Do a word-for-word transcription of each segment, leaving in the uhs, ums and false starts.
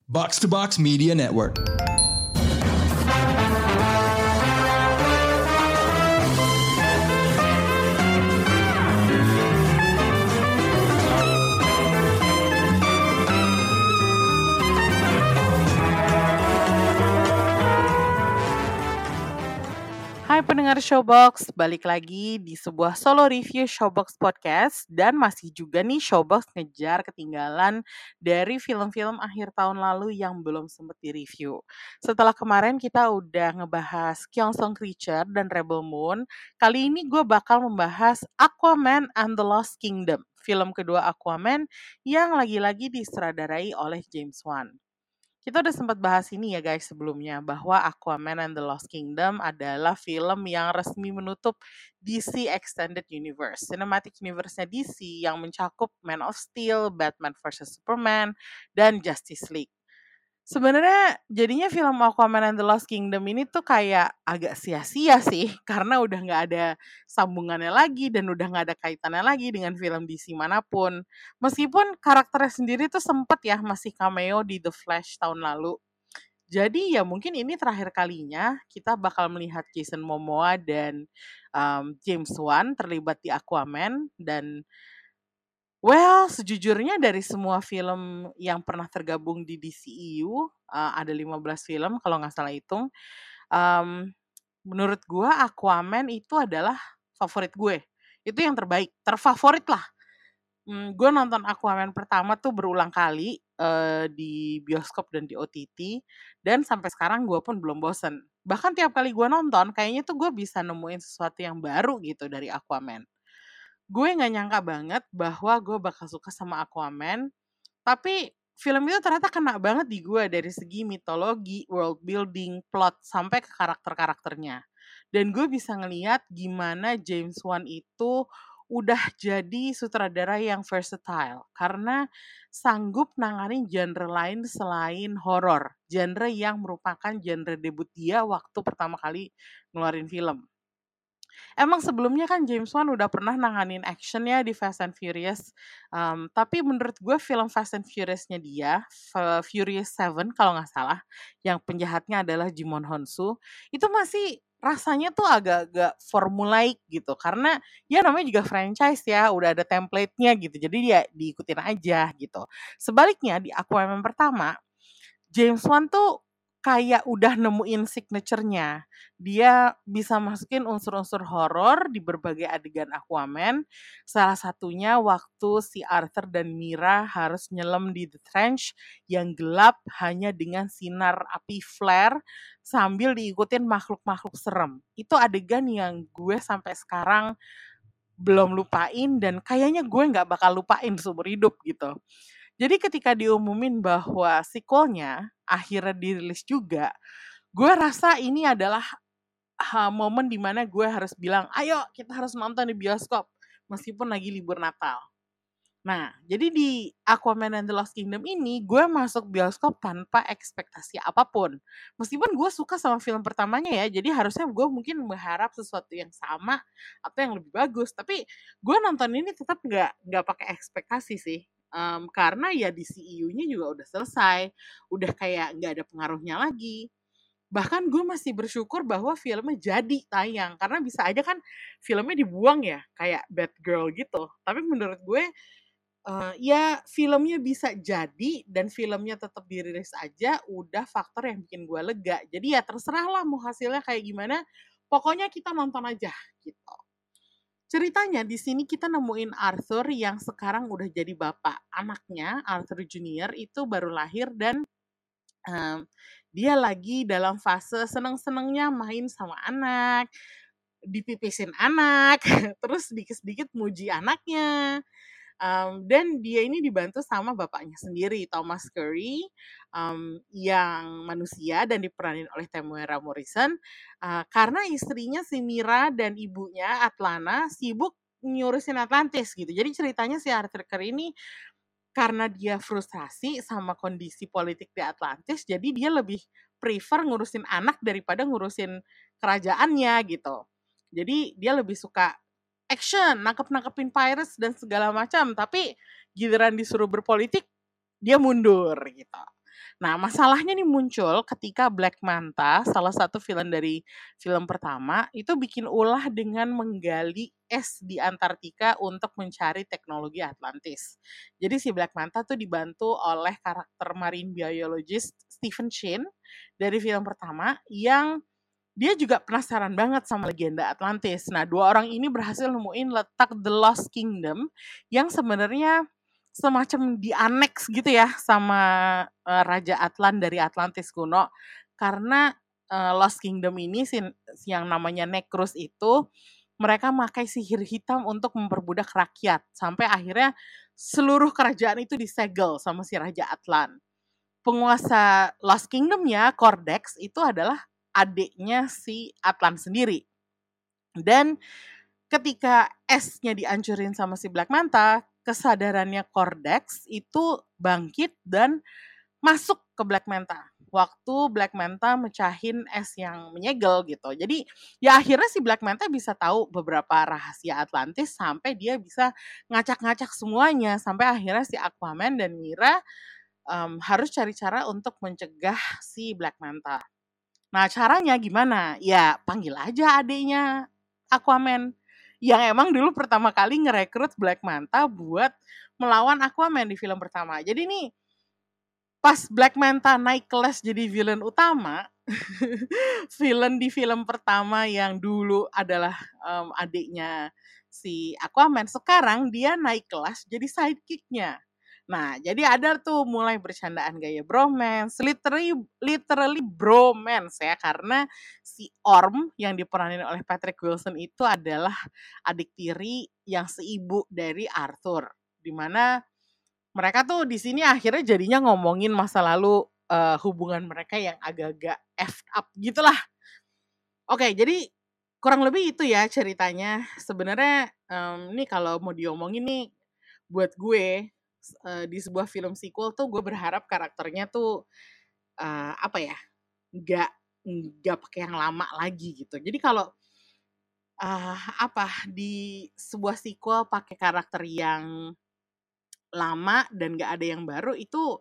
Box to Box Media Network. Hai pendengar Showbox, balik lagi di sebuah solo review Showbox Podcast. Dan masih juga nih Showbox ngejar ketinggalan dari film-film akhir tahun lalu yang belum sempat direview. Setelah kemarin kita udah ngebahas Gyeongsong Creature dan Rebel Moon, kali ini gue bakal membahas Aquaman and the Lost Kingdom, film kedua Aquaman yang lagi-lagi disutradarai oleh James Wan. Kita udah sempat bahas ini ya guys sebelumnya, bahwa Aquaman and the Lost Kingdom adalah film yang resmi menutup D C Extended Universe, Cinematic Universe-nya D C yang mencakup Man of Steel, Batman versus Superman, dan Justice League. Sebenarnya jadinya film Aquaman and the Lost Kingdom ini tuh kayak agak sia-sia sih, karena udah nggak ada sambungannya lagi dan udah nggak ada kaitannya lagi dengan film D C manapun. Meskipun karakternya sendiri tuh sempet ya masih cameo di The Flash tahun lalu. Jadi ya mungkin ini terakhir kalinya kita bakal melihat Jason Momoa dan um, James Wan terlibat di Aquaman. Dan well, sejujurnya dari semua film yang pernah tergabung di D C E U, uh, ada lima belas film kalau nggak salah hitung, um, menurut gue Aquaman itu adalah favorit gue. Itu yang terbaik, terfavorit lah. Hmm, gue nonton Aquaman pertama tuh berulang kali uh, di bioskop dan di O T T, dan sampai sekarang gue pun belum bosen. Bahkan tiap kali gue nonton, kayaknya tuh gue bisa nemuin sesuatu yang baru gitu dari Aquaman. Gue nggak nyangka banget bahwa gue bakal suka sama Aquaman, tapi film itu ternyata kena banget di gue dari segi mitologi, world building, plot, sampai ke karakter-karakternya. Dan gue bisa ngeliat gimana James Wan itu udah jadi sutradara yang versatile, karena sanggup nanganin genre lain selain horor, genre yang merupakan genre debut dia waktu pertama kali ngeluarin film. Emang sebelumnya kan James Wan udah pernah nanganin actionnya di Fast and Furious, um, tapi menurut gue film Fast and Furious-nya dia, F- Furious Seven kalau nggak salah, yang penjahatnya adalah Jimon Honsu, itu masih rasanya tuh agak-agak formulaik gitu, karena ya namanya juga franchise ya, udah ada template-nya gitu, jadi dia diikutin aja gitu. Sebaliknya di Aquaman pertama, James Wan tuh kayak udah nemuin signature-nya. Dia bisa masukin unsur-unsur horor di berbagai adegan Aquaman. Salah satunya waktu si Arthur dan Mira harus nyelam di The Trench yang gelap hanya dengan sinar api flare sambil diikutin makhluk-makhluk serem. Itu adegan yang gue sampai sekarang belum lupain dan kayaknya gue nggak bakal lupain seumur hidup gitu. Jadi ketika diumumin bahwa sequelnya akhirnya dirilis juga, gue rasa ini adalah ha, momen dimana gue harus bilang, ayo kita harus nonton di bioskop, meskipun lagi libur Natal. Nah, jadi di Aquaman and the Lost Kingdom ini, gue masuk bioskop tanpa ekspektasi apapun. Meskipun gue suka sama film pertamanya ya, jadi harusnya gue mungkin berharap sesuatu yang sama atau yang lebih bagus. Tapi gue nonton ini tetap nggak nggak pakai ekspektasi sih. Em, karena ya di C E U-nya juga udah selesai, udah kayak nggak ada pengaruhnya lagi. Bahkan gue masih bersyukur bahwa filmnya jadi tayang, karena bisa aja kan filmnya dibuang ya, kayak Bad Girl gitu. Tapi menurut gue Eee, ya filmnya bisa jadi dan filmnya tetap dirilis aja udah faktor yang bikin gue lega. Jadi ya terserah lah mau hasilnya kayak gimana, pokoknya kita nonton aja gitu. Ceritanya di sini kita nemuin Arthur yang sekarang udah jadi bapak. Anaknya, Arthur Junior itu baru lahir dan, mmm, dia lagi dalam fase seneng-senengnya main sama anak, dipipisin anak, terus sedikit-sedikit muji anaknya. Um, dan dia ini dibantu sama bapaknya sendiri, Thomas Curry, um, yang manusia dan diperanin oleh Temuera Morrison, uh, karena istrinya si Mira dan ibunya Atlana sibuk ngurusin Atlantis gitu. Jadi ceritanya si Arthur Curry ini karena dia frustrasi sama kondisi politik di Atlantis, jadi dia lebih prefer ngurusin anak daripada ngurusin kerajaannya gitu. Jadi dia lebih suka action, nangkep-nangkepin pirates dan segala macam, tapi giliran disuruh berpolitik dia mundur gitu. Nah, masalahnya nih muncul ketika Black Manta, salah satu villain dari film pertama, itu bikin ulah dengan menggali es di Antartika untuk mencari teknologi Atlantis. Jadi si Black Manta tuh dibantu oleh karakter marine biologist Stephen Shin dari film pertama yang dia juga penasaran banget sama legenda Atlantis. Nah, dua orang ini berhasil nemuin letak The Lost Kingdom yang sebenarnya semacam dianeks gitu ya sama uh, Raja Atlan dari Atlantis kuno. Karena uh, Lost Kingdom ini yang namanya Necrus itu mereka pakai sihir hitam untuk memperbudak rakyat sampai akhirnya seluruh kerajaan itu disegel sama si Raja Atlan. Penguasa Lost Kingdom-nya Cordex itu adalah adiknya si Atlan sendiri. Dan ketika esnya dihancurin sama si Black Manta, kesadarannya Cordex itu bangkit dan masuk ke Black Manta. Waktu Black Manta mecahin es yang menyegel gitu. Jadi ya akhirnya si Black Manta bisa tahu beberapa rahasia Atlantis sampai dia bisa ngacak-ngacak semuanya. Sampai akhirnya si Aquaman dan Mira um, harus cari cara untuk mencegah si Black Manta. Nah, caranya gimana? Ya, panggil aja adiknya Aquaman. Yang emang dulu pertama kali ngerekrut Black Manta buat melawan Aquaman di film pertama. Jadi nih, pas Black Manta naik kelas jadi villain utama, villain di film pertama yang dulu adalah um, adiknya si Aquaman, sekarang dia naik kelas jadi sidekicknya. Nah, jadi ada tuh mulai bercandaan gaya bromance, literally literally bromance ya, karena si Orm yang diperanin oleh Patrick Wilson itu adalah adik tiri yang seibu dari Arthur. Dimana mereka tuh di sini akhirnya jadinya ngomongin masa lalu uh, hubungan mereka yang agak-agak effed up gitulah. Oke, jadi kurang lebih itu ya ceritanya. Sebenarnya um, nih kalau mau diomongin nih buat gue uh, di sebuah film sequel tuh gue berharap karakternya tuh uh, apa ya, nggak nggak pakai yang lama lagi gitu. Jadi kalau uh, apa di sebuah sequel pakai karakter yang lama dan nggak ada yang baru itu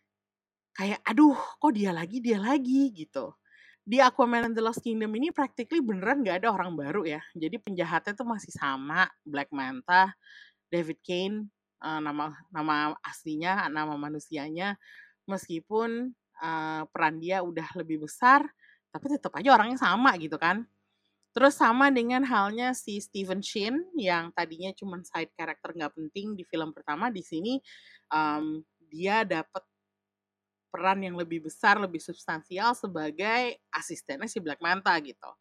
kayak aduh kok dia lagi dia lagi gitu. Di Aquaman and the Lost Kingdom ini practically beneran nggak ada orang baru ya. Jadi penjahatnya tuh masih sama, Black Manta, David Kane, uh, nama nama aslinya, nama manusianya, meskipun uh, peran dia udah lebih besar, tapi tetap aja orangnya sama gitu kan. Terus sama dengan halnya si Stephen Shin yang tadinya cuma side character nggak penting di film pertama, di sini um, dia dapat peran yang lebih besar, lebih substansial sebagai asistennya si Black Manta gitu.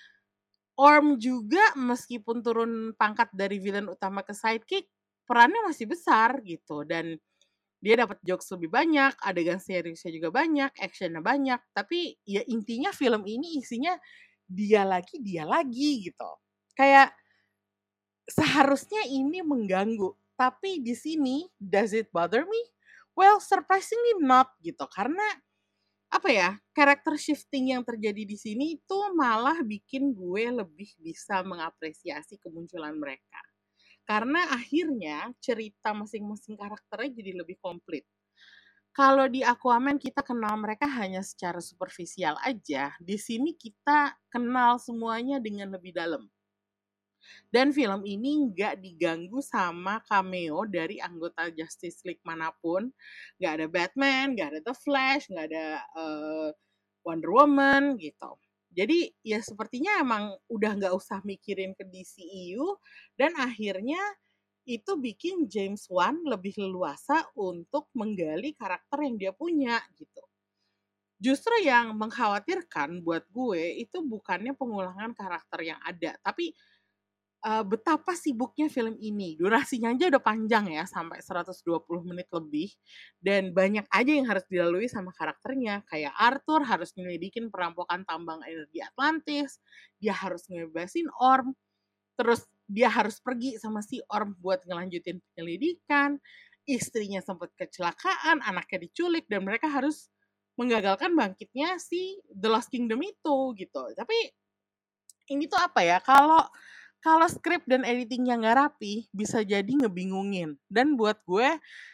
Orm juga meskipun turun pangkat dari villain utama ke sidekick, perannya masih besar gitu dan dia dapat jokes lebih banyak, adegan seriusnya juga banyak, actionnya banyak, tapi ya intinya film ini isinya dia lagi dia lagi gitu. Kayak seharusnya ini mengganggu, tapi di sini does it bother me? Well, surprisingly not gitu. Karena apa ya, character shifting yang terjadi di sini itu malah bikin gue lebih bisa mengapresiasi kemunculan mereka. Karena akhirnya cerita masing-masing karakternya jadi lebih komplit. Kalau di Aquaman kita kenal mereka hanya secara superficial aja, di sini kita kenal semuanya dengan lebih dalam. Dan film ini nggak diganggu sama cameo dari anggota Justice League manapun. Nggak ada Batman, nggak ada The Flash, nggak ada uh, Wonder Woman gitu. Jadi ya sepertinya emang udah nggak usah mikirin ke D C E U dan akhirnya itu bikin James Wan lebih leluasa untuk menggali karakter yang dia punya gitu. Justru yang mengkhawatirkan buat gue itu bukannya pengulangan karakter yang ada, tapi uh, betapa sibuknya film ini. Durasinya aja udah panjang ya, sampai seratus dua puluh menit lebih. Dan banyak aja yang harus dilalui sama karakternya. Kayak Arthur harus nyelidikin perampokan tambang energi Atlantis. Dia harus ngebebasin Orm. Terus dia harus pergi sama si Orm buat ngelanjutin penyelidikan. Istrinya sempat kecelakaan, anaknya diculik, dan mereka harus menggagalkan bangkitnya si The Lost Kingdom itu gitu. Tapi ini tuh apa ya, kalau kalau skrip dan editingnya nggak rapi, bisa jadi ngebingungin. Dan buat gue,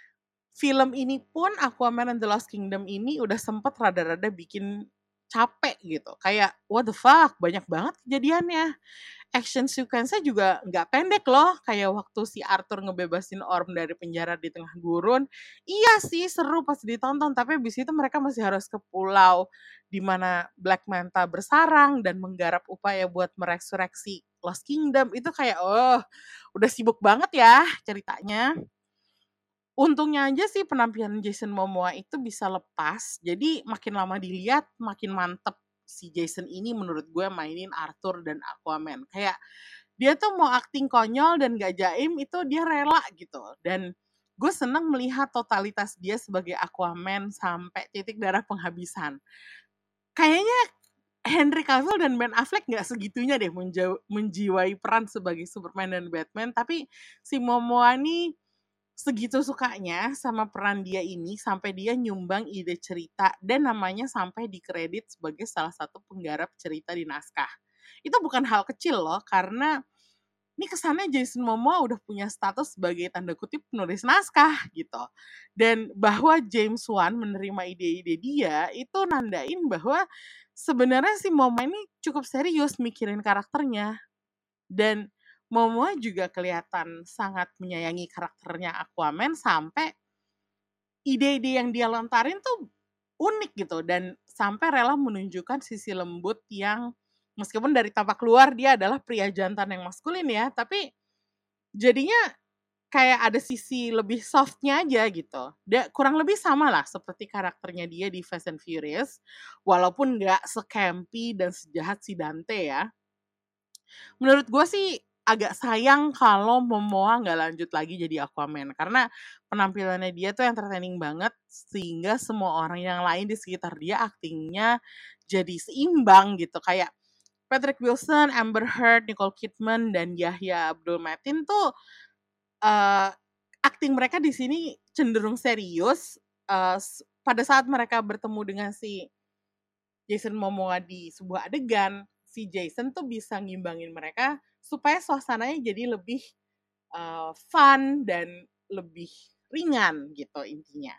film ini pun Aquaman and the Lost Kingdom ini udah sempet rada-rada bikin capek gitu. Kayak what the fuck, banyak banget kejadiannya. Action sequence-nya juga nggak pendek loh. Kayak waktu si Arthur ngebebasin Orm dari penjara di tengah gurun. Iya sih seru pas ditonton, tapi abis itu mereka masih harus ke pulau di mana Black Manta bersarang dan menggarap upaya buat meresurreksi Lost Kingdom. Itu kayak oh udah sibuk banget ya ceritanya. Untungnya aja sih penampilan Jason Momoa itu bisa lepas, jadi makin lama dilihat makin mantep si Jason ini menurut gue mainin Arthur dan Aquaman. Kayak dia tuh mau acting konyol dan gak jaim itu dia rela gitu. Dan gue seneng melihat totalitas dia sebagai Aquaman sampai titik darah penghabisan. Kayaknya Henry Cavill dan Ben Affleck gak segitunya deh menjiwai peran sebagai Superman dan Batman, tapi si Momoa nih segitu sukanya sama peran dia ini sampai dia nyumbang ide cerita dan namanya sampai dikredit sebagai salah satu penggarap cerita di naskah. Itu bukan hal kecil loh, karena ini kesannya Jason Momoa udah punya status sebagai tanda kutip penulis naskah gitu. Dan bahwa James Wan menerima ide-ide dia itu nandain bahwa sebenarnya si Momoa ini cukup serius mikirin karakternya. Dan Momoa juga kelihatan sangat menyayangi karakternya Aquaman sampai ide-ide yang dia lontarin tuh unik gitu dan sampai rela menunjukkan sisi lembut yang meskipun dari tampak luar dia adalah pria jantan yang maskulin ya, tapi jadinya kayak ada sisi lebih softnya aja gitu. Dia kurang lebih sama lah seperti karakternya dia di Fast and Furious, walaupun nggak se-campy dan sejahat si Dante ya. Menurut gue sih agak sayang kalau Momoa nggak lanjut lagi jadi Aquaman karena penampilannya dia tuh entertaining banget sehingga semua orang yang lain di sekitar dia aktingnya jadi seimbang gitu. Kayak Patrick Wilson, Amber Heard, Nicole Kidman dan Yahya Abdul Mateen tuh uh, akting mereka di sini cenderung serius. Uh, pada saat mereka bertemu dengan si Jason Momoa di sebuah adegan, si Jason tuh bisa ngimbangin mereka supaya suasananya jadi lebih uh, fun dan lebih ringan gitu intinya.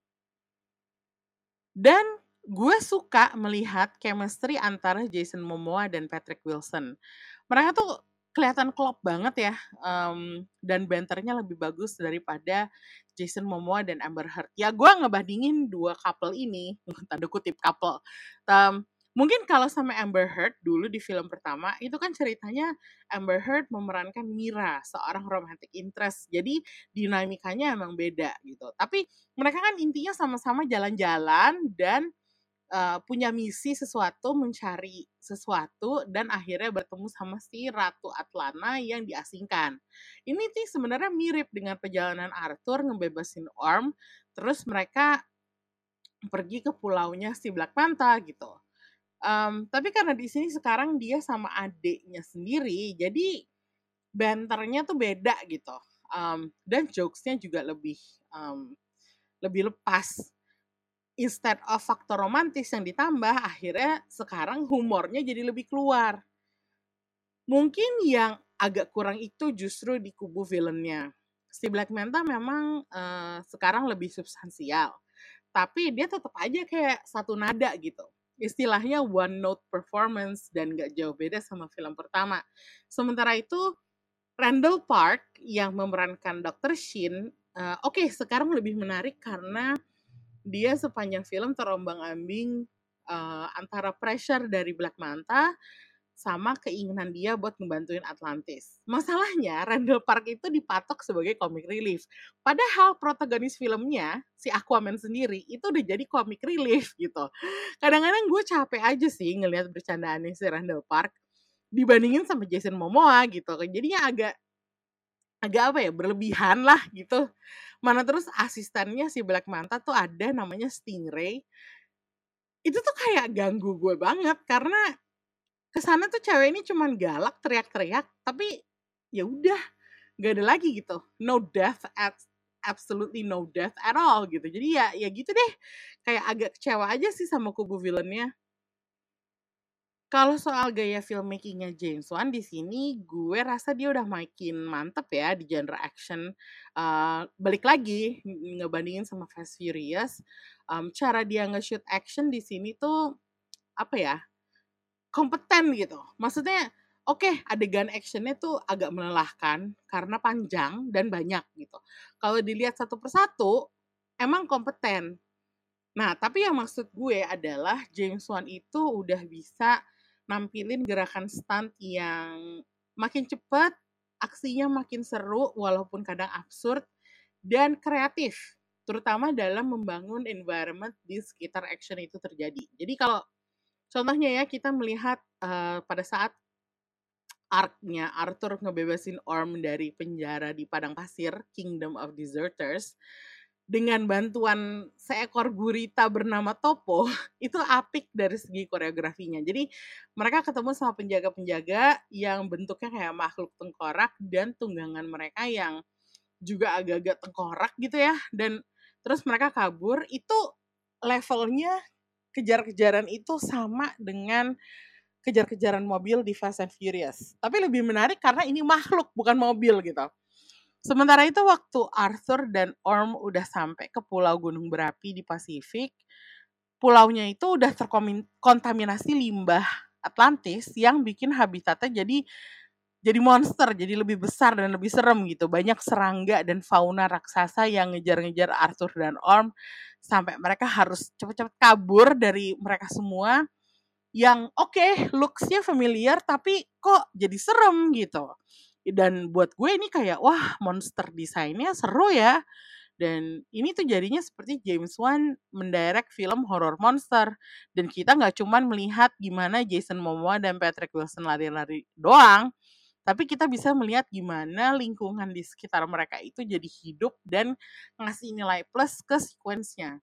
Dan gue suka melihat chemistry antara Jason Momoa dan Patrick Wilson. Mereka tuh kelihatan klop banget ya, um, dan banternya lebih bagus daripada Jason Momoa dan Amber Heard. Ya gue ngebandingin dua couple ini, tanda kutip couple. Um, Mungkin kalau sama Amber Heard dulu di film pertama, itu kan ceritanya Amber Heard memerankan Mira, seorang romantic interest. Jadi dinamikanya emang beda gitu. Tapi mereka kan intinya sama-sama jalan-jalan dan uh, punya misi sesuatu, mencari sesuatu, dan akhirnya bertemu sama si Ratu Atlana yang diasingkan. Ini sih sebenarnya mirip dengan perjalanan Arthur ngebebasin Orm, terus mereka pergi ke pulaunya si Black Manta gitu. Um, tapi karena di sini sekarang dia sama adiknya sendiri, jadi banternya tuh beda gitu. Um, dan jokesnya juga lebih um, lebih lepas. Instead of faktor romantis yang ditambah, akhirnya sekarang humornya jadi lebih keluar. Mungkin yang agak kurang itu justru di kubu villainnya. Si Black Manta memang uh, sekarang lebih substansial, tapi dia tetap aja kayak satu nada gitu. Istilahnya one note performance dan gak jauh beda sama film pertama. Sementara itu Randall Park yang memerankan dokter Shin, uh, oke okay, sekarang lebih menarik karena dia sepanjang film terombang-ambing uh, antara pressure dari Black Manta sama keinginan dia buat ngebantuin Atlantis. Masalahnya Randall Park itu dipatok sebagai comic relief. Padahal protagonis filmnya, si Aquaman sendiri, itu udah jadi comic relief gitu. Kadang-kadang gue capek aja sih ngelihat bercandaannya si Randall Park dibandingin sama Jason Momoa gitu. Jadinya agak agak apa ya, berlebihan lah gitu. Mana terus asistennya si Black Manta tuh ada namanya Stingray. Itu tuh kayak ganggu gue banget karena kesana tuh cewek ini cuman galak teriak-teriak tapi ya udah nggak ada lagi gitu, no death at absolutely no death at all gitu. Jadi ya ya gitu deh, kayak agak kecewa aja sih sama kubu villainnya. Kalau soal gaya filmmaking-nya James Wan di sini gue rasa dia udah makin mantep ya di genre action. Eee, balik lagi ng ngebandingin sama Fast Furious, mmm, cara dia nge-shoot action di sini tuh apa ya, kompeten gitu. Maksudnya oke adegan action-nya tuh agak melelahkan karena panjang dan banyak gitu. Kalau dilihat satu persatu emang kompeten. Nah, tapi yang maksud gue adalah James Wan itu udah bisa nampilin gerakan stunt yang makin cepet, aksinya makin seru walaupun kadang absurd dan kreatif. Terutama dalam membangun environment di sekitar action itu terjadi. Jadi kalau contohnya ya kita melihat eh, pada saat arc-nya Arthur ngebebasin Orm dari penjara di padang pasir, Kingdom of Deserters, dengan bantuan seekor gurita bernama Topo, itu apik dari segi koreografinya. Jadi mereka ketemu sama penjaga-penjaga yang bentuknya kayak makhluk tengkorak dan tunggangan mereka yang juga agak-agak tengkorak gitu ya. Dan terus mereka kabur, itu levelnya kejar-kejaran itu sama dengan kejar-kejaran mobil di Fast and Furious. Tapi lebih menarik karena ini makhluk, bukan mobil gitu. Sementara itu waktu Arthur dan Orm udah sampai ke pulau gunung berapi di Pasifik, pulaunya itu udah terkontaminasi limbah Atlantis yang bikin habitatnya jadi jadi monster, jadi lebih besar dan lebih serem gitu. Banyak serangga dan fauna raksasa yang ngejar-ngejar Arthur dan Orm sampai mereka harus cepet-cepet kabur dari mereka semua yang oke okay, looks-nya familiar tapi kok jadi serem gitu. Dan buat gue ini kayak wah monster desainnya seru ya. Dan ini tuh jadinya seperti James Wan mendirect film horror monster. Dan kita nggak cuman melihat gimana Jason Momoa dan Patrick Wilson lari-lari doang, tapi kita bisa melihat gimana lingkungan di sekitar mereka itu jadi hidup dan ngasih nilai plus ke sequence-nya.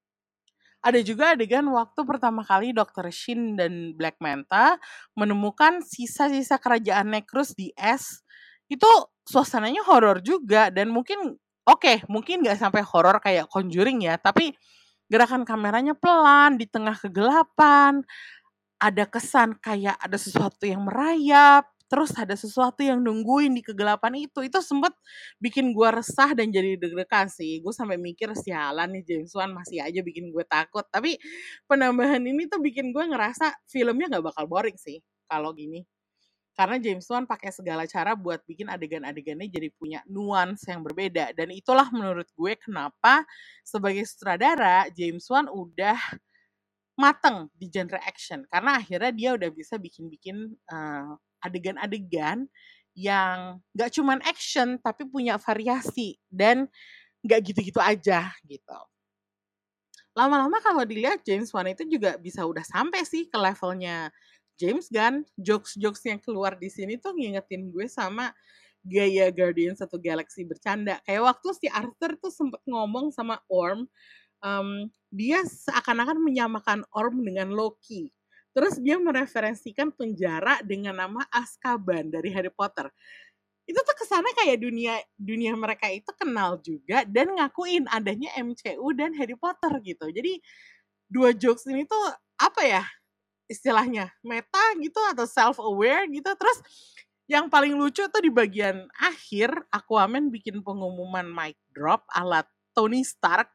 Ada juga adegan waktu pertama kali dokter Shin dan Black Manta menemukan sisa-sisa kerajaan Necrus di es. Itu suasananya horor juga dan mungkin oke, okay, mungkin nggak sampai horor kayak Conjuring ya, tapi gerakan kameranya pelan di tengah kegelapan. Ada kesan kayak ada sesuatu yang merayap, terus ada sesuatu yang nungguin di kegelapan itu. Itu sempet bikin gue resah dan jadi deg-degan sih. Gue sampai mikir sialan nih James Wan masih aja bikin gue takut. Tapi penambahan ini tuh bikin gue ngerasa filmnya nggak bakal boring sih kalau gini. Karena James Wan pakai segala cara buat bikin adegan-adegannya jadi punya nuansa yang berbeda. Dan itulah menurut gue kenapa sebagai sutradara James Wan udah mateng di genre action. Karena akhirnya dia udah bisa bikin-bikin uh, adegan-adegan yang gak cuman action tapi punya variasi dan gak gitu-gitu aja gitu. Lama-lama kalau dilihat James Wan itu juga bisa udah sampai sih ke levelnya James Gunn. Jokes-jokes yang keluar di sini tuh ngingetin gue sama gaya Guardians of the Galaxy bercanda. Kayak waktu si Arthur tuh sempet ngomong sama Orm, um, dia seakan-akan menyamakan Orm dengan Loki. Terus dia mereferensikan penjara dengan nama Azkaban dari Harry Potter. Itu tuh kesannya kayak dunia dunia mereka itu kenal juga dan ngakuin adanya M C U dan Harry Potter gitu. Jadi dua jokes ini tuh apa ya istilahnya meta gitu atau self aware gitu. Terus yang paling lucu tuh di bagian akhir Aquaman bikin pengumuman mic drop ala Tony Stark.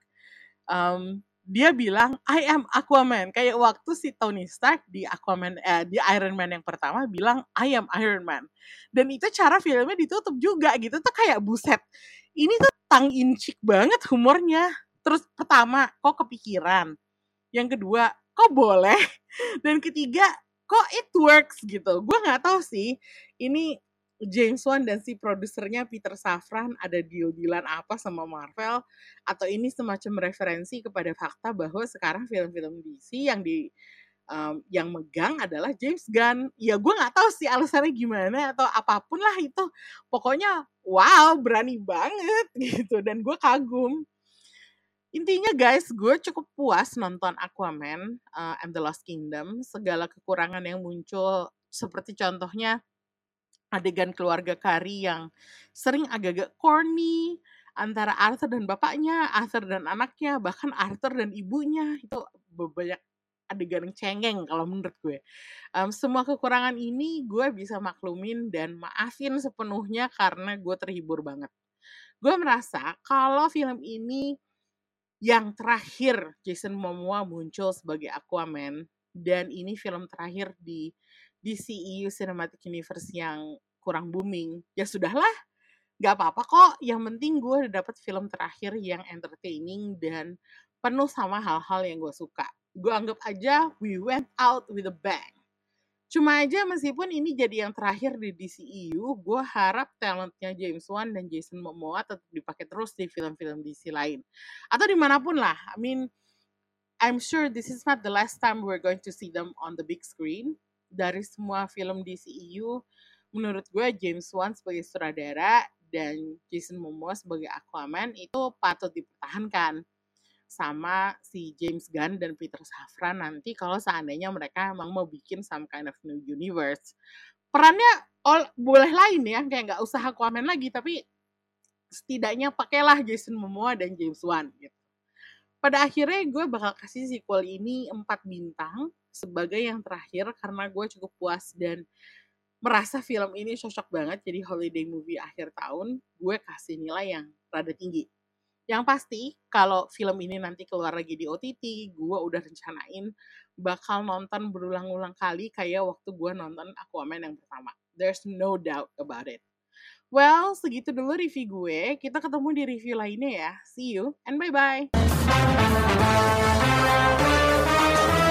Um, dia bilang I am Aquaman, kayak waktu si Tony Stark di Aquaman eh, di Iron Man yang pertama bilang I am Iron Man. Dan itu cara filmnya ditutup juga gitu tuh kayak buset. Ini tuh tongue in cheek banget humornya. Terus pertama, kok kepikiran. Yang kedua, kok boleh. Dan ketiga, kok it works gitu. Gue nggak tahu sih ini James Wan dan si produsernya Peter Safran ada deal-dealan apa sama Marvel atau ini semacam referensi kepada fakta bahwa sekarang film-film D C yang di um, yang megang adalah James Gunn. Ya gue nggak tahu sih alasannya gimana atau apapun lah itu. Pokoknya wow berani banget gitu dan gue kagum. Intinya guys, gue cukup puas nonton Aquaman uh, and the Lost Kingdom. Segala kekurangan yang muncul seperti contohnya adegan keluarga Kari yang sering agak-agak corny antara Arthur dan bapaknya, Arthur dan anaknya, bahkan Arthur dan ibunya. Itu banyak adegan yang cengeng kalau menurut gue. Um, semua kekurangan ini gue bisa maklumin dan maafin sepenuhnya karena gue terhibur banget. Gue merasa kalau film ini yang terakhir Jason Momoa muncul sebagai Aquaman, dan ini film terakhir di D C E U Cinematic Universe yang kurang booming, ya sudahlah, gak apa-apa kok. Yang penting gue udah dapet film terakhir yang entertaining dan penuh sama hal-hal yang gue suka. Gue anggap aja we went out with a bang. Cuma aja meskipun ini jadi yang terakhir di D C E U, gue harap talentnya James Wan dan Jason Momoa tetap dipakai terus di film-film D C lain. Atau dimanapun lah. I mean, I'm sure this is not the last time we're going to see them on the big screen. Dari semua film D C E U, menurut gue James Wan sebagai sutradara dan Jason Momoa sebagai Aquaman itu patut dipertahankan sama si James Gunn dan Peter Safran nanti kalau seandainya mereka emang mau bikin some kind of new universe. Perannya all, boleh lain ya, kayak nggak usah Aquaman lagi, tapi setidaknya pakailah Jason Momoa dan James Wan gitu. Pada akhirnya gue bakal kasih sequel ini empat bintang sebagai yang terakhir karena gue cukup puas dan merasa film ini cocok banget jadi holiday movie akhir tahun. Gue kasih nilai yang rada tinggi. Yang pasti, kalau film ini nanti keluar lagi di O T T, gue udah rencanain bakal nonton berulang-ulang kali kayak waktu gue nonton Aquaman yang pertama. There's no doubt about it. Well, segitu dulu review gue. Kita ketemu di review lainnya ya. See you and bye-bye.